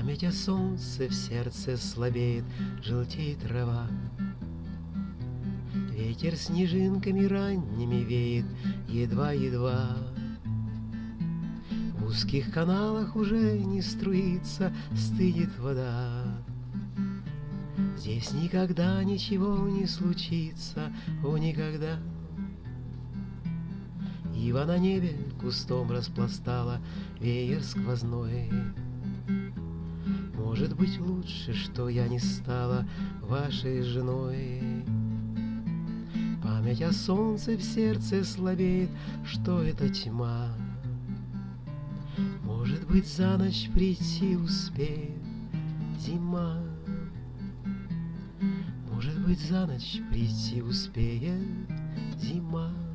Память о солнце в сердце слабеет, желтеет трава. Ветер снежинками ранними веет, едва-едва. В узких каналах уже не струится, стынет вода. Здесь никогда ничего не случится, о, никогда. Ива на небе кустом распластала веер сквозной. Может быть, лучше, что я не стала вашей женой. Память о солнце в сердце слабеет, что это тьма. Может быть, за ночь прийти успеет зима. Может быть, за ночь прийти успеет зима.